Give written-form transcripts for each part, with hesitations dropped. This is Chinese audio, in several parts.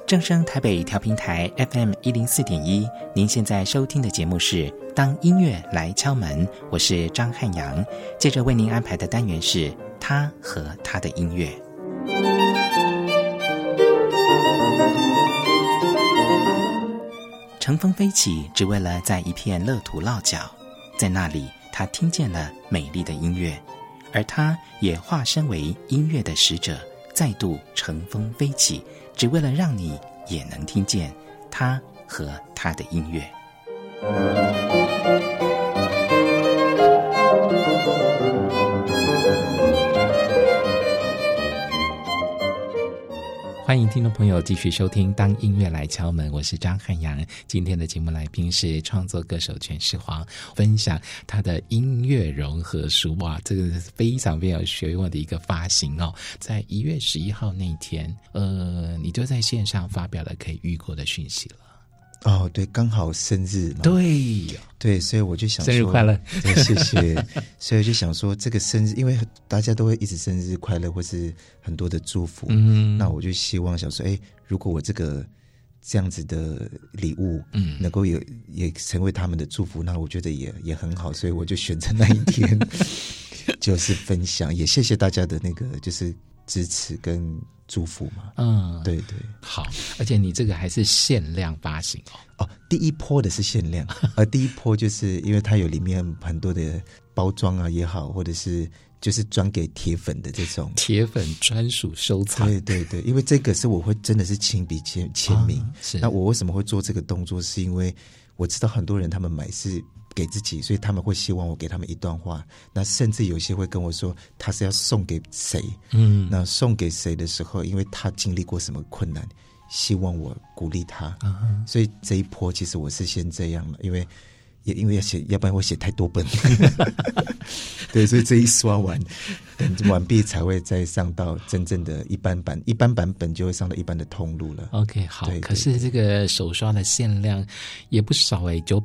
正声台北调频台 FM104.1，您现在收听的节目是当音乐来敲门，我是张汉阳。接着为您安排的单元是他和他的音乐。乘风飞起，只为了在一片乐土落脚，在那里他听见了美丽的音乐，而他也化身为音乐的使者，再度乘风飞起，只为了让你也能听见他和他的音乐。欢迎听众朋友继续收听当音乐来敲门，我是张汉阳。今天的节目来宾是创作歌手全世煌，分享他的音乐融合书。哇，这个是非常非常有学问的一个发行哦。在1月11号那天你就在线上发表了可以预购的讯息了。 哦，对，刚好生日嘛。对，所以我就想说， 生日快乐。 对，谢谢。所以我就想说，这个生日，因为大家都会一直生日快乐，或是很多的祝福。那我就希望想说，如果我这样子的礼物，能够也成为他们的祝福，那我觉得也很好。所以我就选择那一天，就是分享，也谢谢大家的那个就是支持跟祝福嘛。对对， 好，而且你这个还是限量发行哦。 第一波的是限量，第一波就是因为它有里面很多的包装啊也好，或者是就是专给铁粉的这种铁粉专属收藏。 对对对，因为这个是我会真的是亲笔签名。是，那我为什么会做这个动作？是因为我知道很多人他们买是给自己，所以他们会希望我给他们一段话，那甚至有些会跟我说他是要送给谁。那送给谁的时候，因为他经历过什么困难，希望我鼓励他。所以这一波其实我是先这样了，因为要写，要不然我写太多本。对，所以这一刷完，等完毕才会再上到真正的一般版，一般版本就会上到一般的通路了。 OK， 好。 对， 可是这个手刷的限量也不少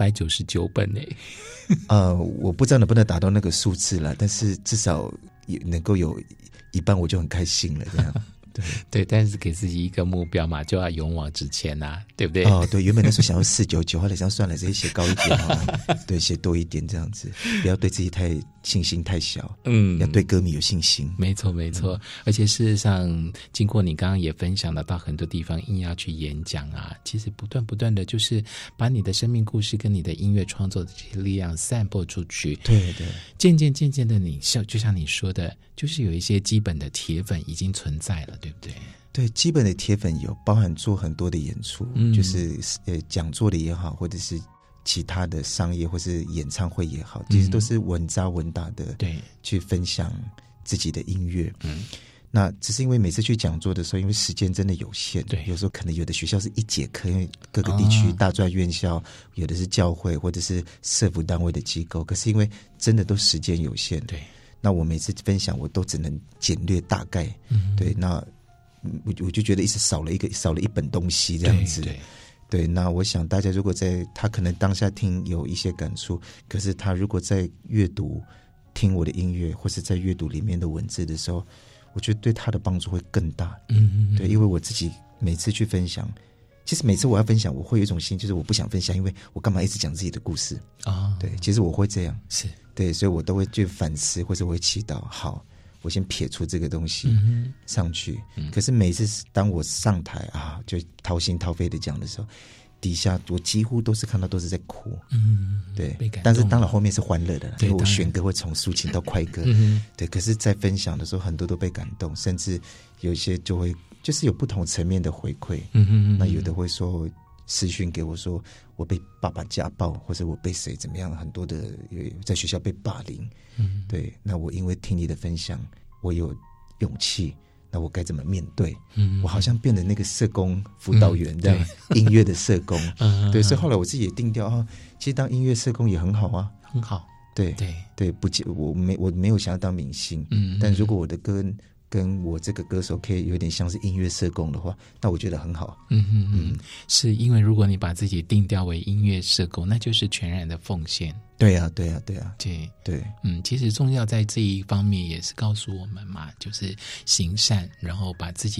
999本我不知道能不能达到那个数字了，但是至少也能够有一半，我就很开心了。这样。 对，但是给自己一个目标嘛，就要勇往直前啊，对不对？ 对，原本那时候想要499，后来想算了，直接写高一点对，写多一点这样子，不要对自己信心太小。要对歌迷有信心。 没错没错。而且事实上，经过你刚刚也分享了，到很多地方硬要去演讲啊，其实不断的就是把你的生命故事跟你的音乐创作的这些力量散播出去。 对对， 渐渐的你就像你说的，就是有一些基本的铁粉已经存在了，对不对？ 对，基本的铁粉有包含做很多的演出，就是讲座的也好，或者是其他的商业或是演唱会也好，其实都是稳扎稳打的，对，去分享自己的音乐。那只是因为每次去讲座的时候，因为时间真的有限，对，有时候可能有的学校是1节课，因为各个地区大专院校，有的是教会或者是社福单位的机构，可是因为真的都时间有限，对，那我每次分享我都只能简略大概，对，那我就觉得一直少了一本东西这样子。对，那我想大家如果他可能当下听有一些感触，可是他如果在阅读听我的音乐或是在阅读里面的文字的时候，我觉得对他的帮助会更大。对，因为我自己每次去分享，其实每次我要分享，我会有一种心，就是我不想分享，因为我干嘛一直讲自己的故事啊？对，其实我会这样，是对，所以我都会去反思，或者我会祈祷，好，我先撇出这个东西上去。可是每次当我上台啊，就掏心掏肺的讲的时候，底下我几乎都是看到都是在哭。对，但是当然后面是欢乐的，因为我选歌会从抒情到快歌。对，可是在分享的时候很多都被感动，甚至有一些就会就是有不同层面的回馈。那有的会说私讯给我说我被爸爸家暴，或者我被谁怎么样，很多的在学校被霸凌。对，那我因为听你的分享，我有勇气，那我该怎么面对？我好像变得那个社工辅导员这样，音乐的社工。对，所以后来我自己也定调其实当音乐社工也很好啊，很好。对对对，我没有想要当明星，但如果我的歌跟我这个歌手可以有点像是音乐社工的话，那我觉得很好。是因为如果你把自己定调为音乐社工，那就是全然的奉献。对啊对啊对啊，对对，其实宗教在这一方面也是告诉我们嘛，就是行善，然后把自己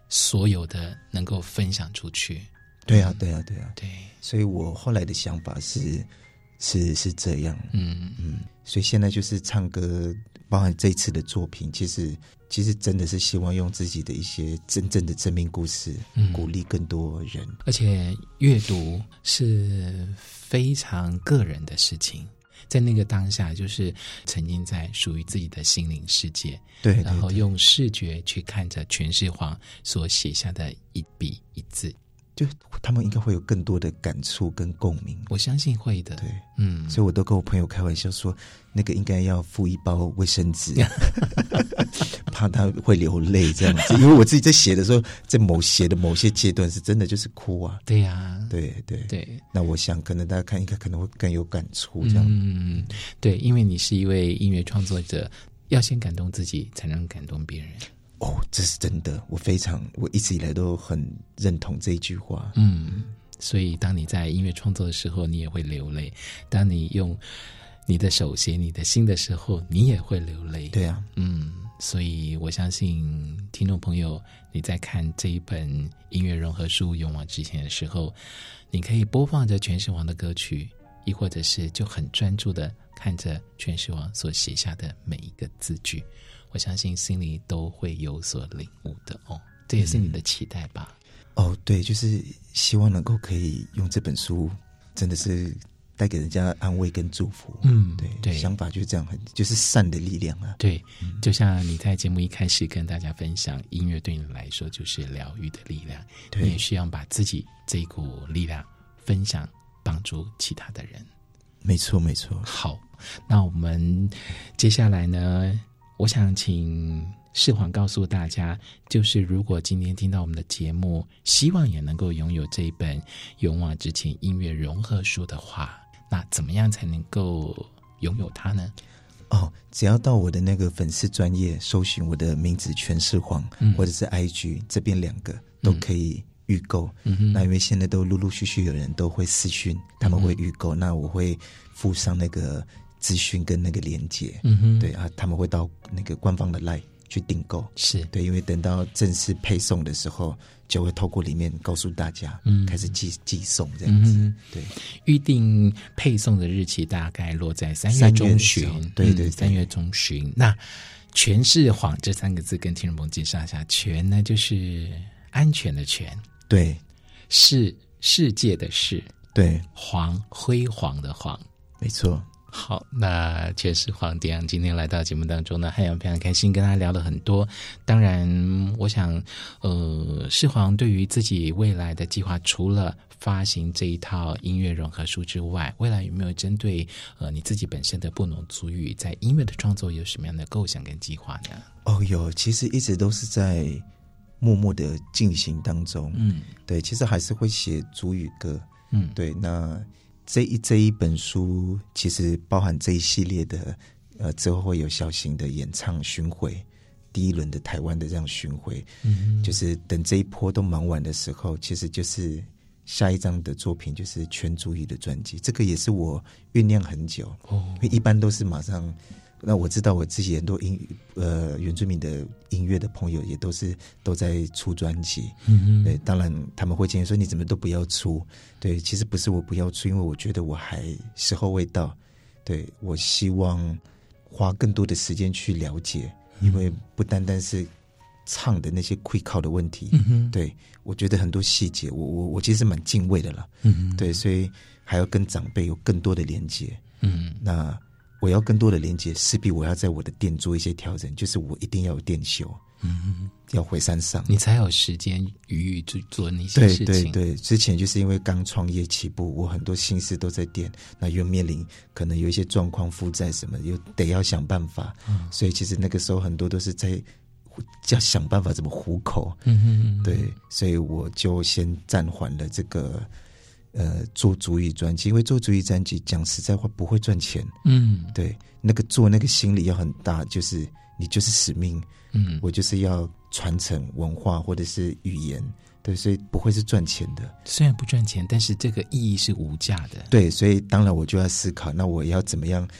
所有的能够分享出去。 对啊， 对， 所以我后来的想法是这样。所以现在就是唱歌，包含这一次的作品，其实真的是希望用自己的一些真正的生命故事，鼓励更多人。 而且阅读是非常个人的事情，在那个当下就是沉浸在属于自己的心灵世界， 对， 然后用视觉去看着全世皇所写下的一笔一字， 就他们应该会有更多的感触跟共鸣， 我相信会的。 对，所以我都跟我朋友开玩笑说，那个应该要附一包卫生纸，怕他会流泪这样子。因为我自己在写的时候，在写的某些阶段是真的就是哭啊。 对呀， 对。那我想可能大家看应该可能会更有感触这样。 对，因为你是一位音乐创作者，要先感动自己，才能感动别人。 这是真的，我一直以来都很认同这一句话。 所以当你在音乐创作的时候，你也会流泪；当你用你的手写你的心的时候，你也会流泪。 对啊， 所以我相信听众朋友，你在看这一本音乐融合书《勇往直前》的时候，你可以播放着全世王的歌曲，亦或者是就很专注的看着全世王所写下的每一个字句，我相信心里都会有所领悟的哦。这也是你的期待吧？ 对，就是希望能够可以用这本书，真的是带给人家安慰跟祝福。对，想法就是这样，就是善的力量啊。 对，就像你在节目一开始跟大家分享，音乐对你来说就是疗愈的力量，你也需要把自己这一股力量分享，帮助其他的人。 没错。 好，那我们接下来呢，我想请世皇告诉大家，就是如果今天听到我们的节目，希望也能够拥有这一本《勇往直前音乐融合书》的话，那怎么样才能够拥有它呢？ 只要到我的那个粉丝专页搜寻我的名字全世皇，或者是 IG 这边2个都可以预购。那因为现在都陆陆续续有人都会私讯，他们会预购，那我会附上那个资讯跟那个连结。对啊，他们会到那个官方的 LINE 去订购。 是对，因为等到正式配送的时候，就会透过里面告诉大家，开始寄送这样子。对， 预定配送的日期大概落在3月中旬。 对 ，3月中旬。那全世皇这3个字跟听众朋友介绍一下，全呢就是安全的全，对，世界的世，对，皇辉煌的煌，没错。好，那全世皇帝阳今天来到节目当中呢，汉阳非常开心跟他聊了很多。当然我想世皇对于自己未来的计划，除了发行这一套音乐融合书之外，未来有没有针对你自己本身的布农族语在音乐的创作有什么样的构想跟计划呢？有，其实一直都是在默默的进行当中。对，其实还是会写族语歌。对，那这一本书其实包含这一系列的之后会有小型的演唱巡回，第一轮的台湾的这样巡回。就是等这一波都忙完的时候，其实就是下一张的作品就是全族语的专辑。这个也是我酝酿很久。因为一般都是马上，那我知道我自己很多原住民的音乐的朋友也都在出专辑。对，当然他们会建议说你怎么都不要出。对，其实不是我不要出，因为我觉得我还时候未到。对，我希望花更多的时间去了解，因为不单单是唱的那些会考的问题。对，我觉得很多细节我其实蛮敬畏的啦。对，所以还要跟长辈有更多的连接。那我要更多的连接，势必我要在我的店做一些调整，就是我一定要有店休。要回山上，你才有时间余裕去做那些事情。对，之前就是因为刚创业起步，我很多心思都在店，那又面临可能有一些状况负债什么，又得要想办法。所以其实那个时候很多都是在要想办法怎么糊口。对，所以我就先暂缓了这个做族语专辑，因为做族语专辑讲实在话不会赚钱。对，那个做那个心理要很大，就是你就是使命。我就是要传承文化或者是语言。对，所以不会是赚钱的。虽然不赚钱，但是这个意义是无价的。对，所以当然我就要思考，那我要怎么样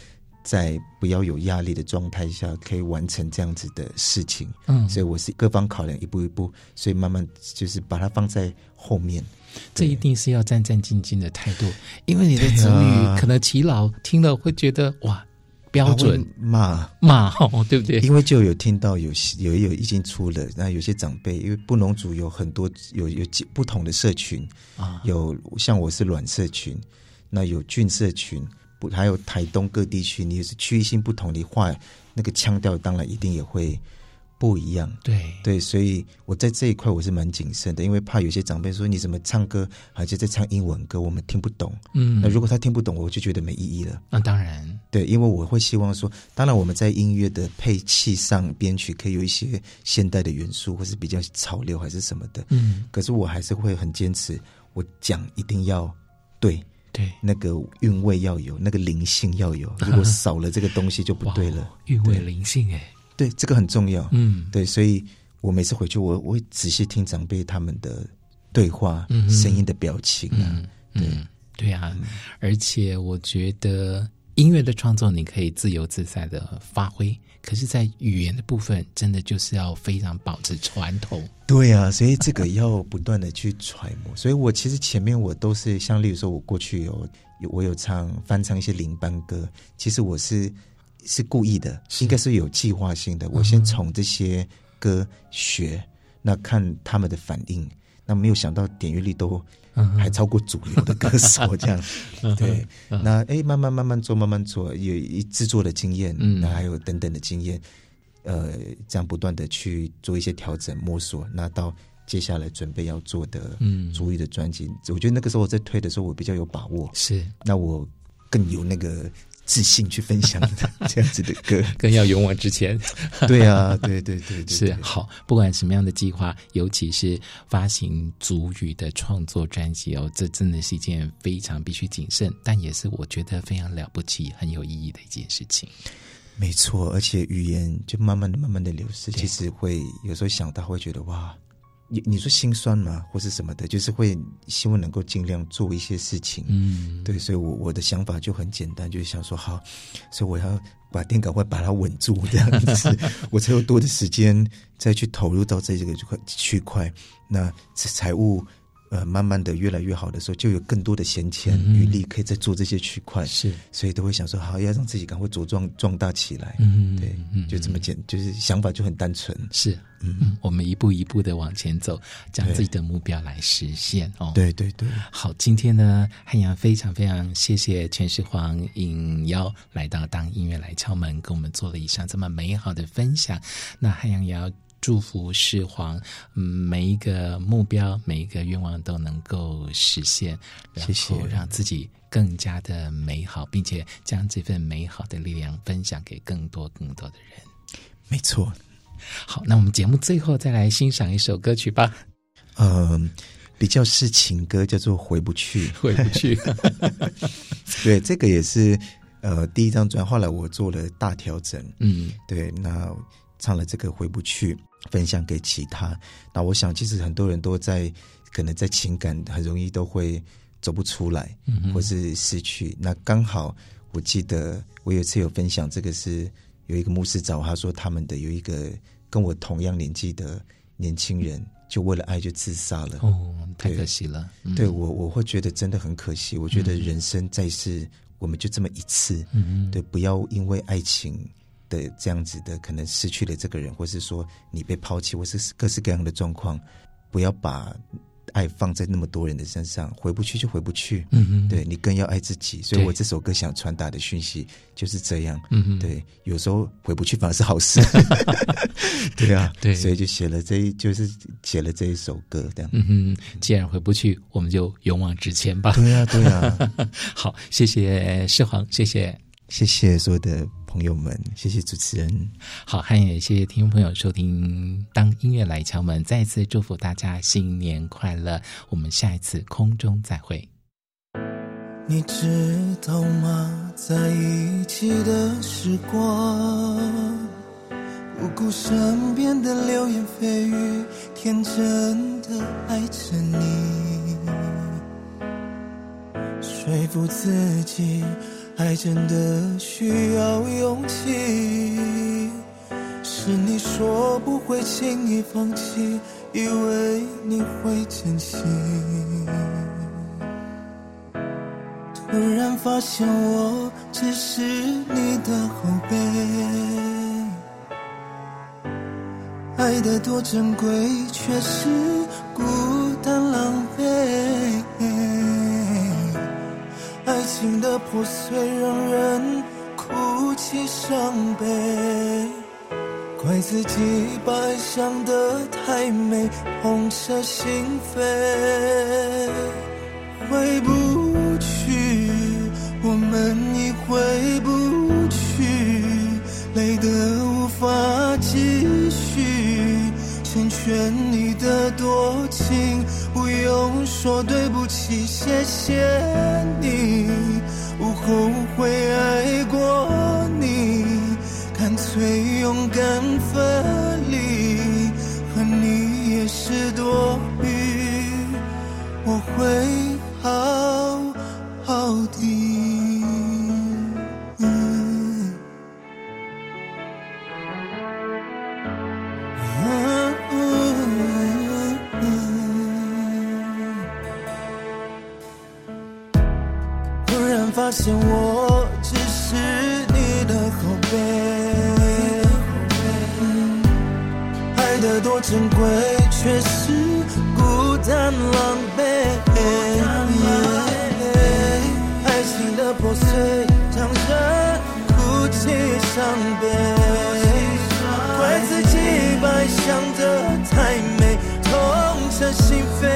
在不要有压力的状态下可以完成这样子的事情。所以我是各方考量，一步一步，所以慢慢就是把它放在后面。 这一定是要战战兢兢的态度，因为你的子女可能耆老听了会觉得哇标准骂对不对？ 因为就有听到有已经出了，那有些长辈因为布农族有很多有不同的社群啊，有像我是阮社群，那有郡社群，还有台东各地区，你是区域性不同的话，那个腔调当然一定也会不一样。对，所以我在这一块我是蛮谨慎的，因为怕有些长辈说你怎么唱歌而且在唱英文歌，我们听不懂。那如果他听不懂，我就觉得没意义了。 那当然， 对，因为我会希望说，当然我们在音乐的配器上编曲可以有一些现代的元素，或是比较潮流还是什么的。可是我还是会很坚持，我讲一定要对，那个韵味要有，那个灵性要有，如果少了这个东西就不对了。 韵味灵性对，这个很重要。对，所以我每次回去我会仔细听长辈他们的对话，声音的表情啊。 对啊，而且我觉得音乐的创作你可以自由自在的发挥，可是在语言的部分真的就是要非常保持传统。 对啊，所以这个要不断的去揣摩。所以我其实前面我都是像例如说我过去我有翻唱一些领班歌，其实我是故意的，应该是有计划性的。我先从这些歌学，那看他们的反应，那没有想到点阅率都还超过主流的歌手这样。对，那慢慢做，有制作的经验，那还有等等的经验，这样不断的去做一些调整摸索，那到接下来准备要做的主语的专辑，我觉得那个时候我在推的时候我比较有把握， 是， 那我更有那个自信去分享这样子的歌， 更要勇往直前。 对啊，对， 是好。不管什么样的计划，尤其是发行族语的创作专辑这真的是一件非常必须谨慎，但也是我觉得非常了不起、很有意义的一件事情。 没错，而且语言就慢慢的流失，其实会有时候想到会觉得哇。你说心酸吗或是什么的，就是会希望能够尽量做一些事情。对，所以我的想法就很简单，就是想说好，所以我要把电稿会把它稳住这样子我才有多的时间再去投入到这个区块，那财务慢慢的越来越好的时候，就有更多的闲钱余力可以再做这些区块。是，所以都会想说好，要让自己赶快茁壮大起来。对，就这么就是想法就很单纯。是，我们一步一步的往前走，将自己的目标来实现。对， 好，今天呢，汉阳非常非常谢谢全世皇应邀来到当音乐来敲门，跟我们做了以上这么美好的分享。那汉阳也要祝福世皇每一个目标每一个愿望都能够实现，然后让自己更加的美好，并且将这份美好的力量分享给更多的人。 没错。 好，那我们节目最后再来欣赏一首歌曲吧。 比较是情歌，叫做回不去。对，这个也是第一张专辑，后来我做了大调整。对，那唱了这个回不去，分享给其他。那我想其实很多人都可能在情感很容易都会走不出来，或是失去。那刚好我记得我有一次有分享，这个是有一个牧师找他说他们的有一个跟我同样年纪的年轻人就为了爱就自杀了。 太可惜了。 对，我会觉得真的很可惜。我觉得人生在世我们就这么一次，对，不要因为爱情的这样子的可能失去了这个人，或是说你被抛弃，或是各式各样的状况，不要把爱放在那么多人的身上，回不去就回不去。对，你更要爱自己。所以我这首歌想传达的讯息就是这样。对，有时候回不去反而是好事。对啊，对，所以就写了这一首歌这样。 既然回不去，我们就勇往直前吧。 对啊。 好，谢谢世皇，谢谢所有的朋友们，谢谢主持人。 好，还有谢谢听众朋友收听当音乐来敲门，再一次祝福大家新年快乐，我们下一次空中再会。 你知道吗，在一起的时光，不顾身边的流言蜚语，天真的爱着你，说服自己爱真的需要勇气，是你说不会轻易放弃，以为你会珍惜，突然发现我只是你的后辈，爱得多珍贵，却是孤单狼狈，爱情的破碎让人哭泣伤悲，怪自己把爱想得太美，痛彻心扉，回不去，我们已回不去，累得无法继续，成全你的多情，不用说对不起，谢谢你，不后悔爱过你，干脆勇敢分离，和你也是多余，我会好好的。突然发现我只是你的后辈，爱得多珍贵，却是孤单狼狈，爱情的破碎让人哭泣伤悲，怪自己把爱想得太美，痛彻心扉，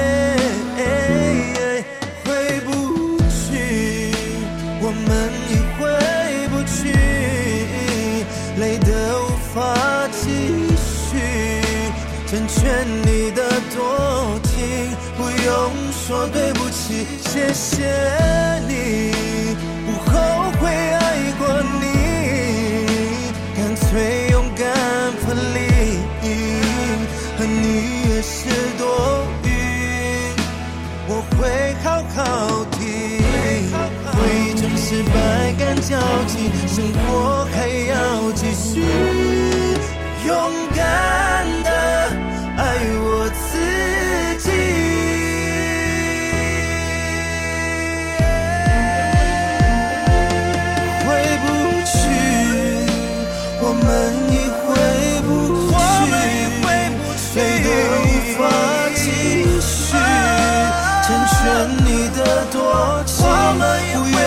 回不去，我们已回不去，累得无法继续，成全你的多情，不用说对不起，谢谢你，不后悔爱过你，干脆勇敢分离，和你也是多余，我会好好的，回忆总是百感交集，生活还要继续，勇敢的爱我自己，回不去，我们已回不去，累得无法继续，成全你的多情，不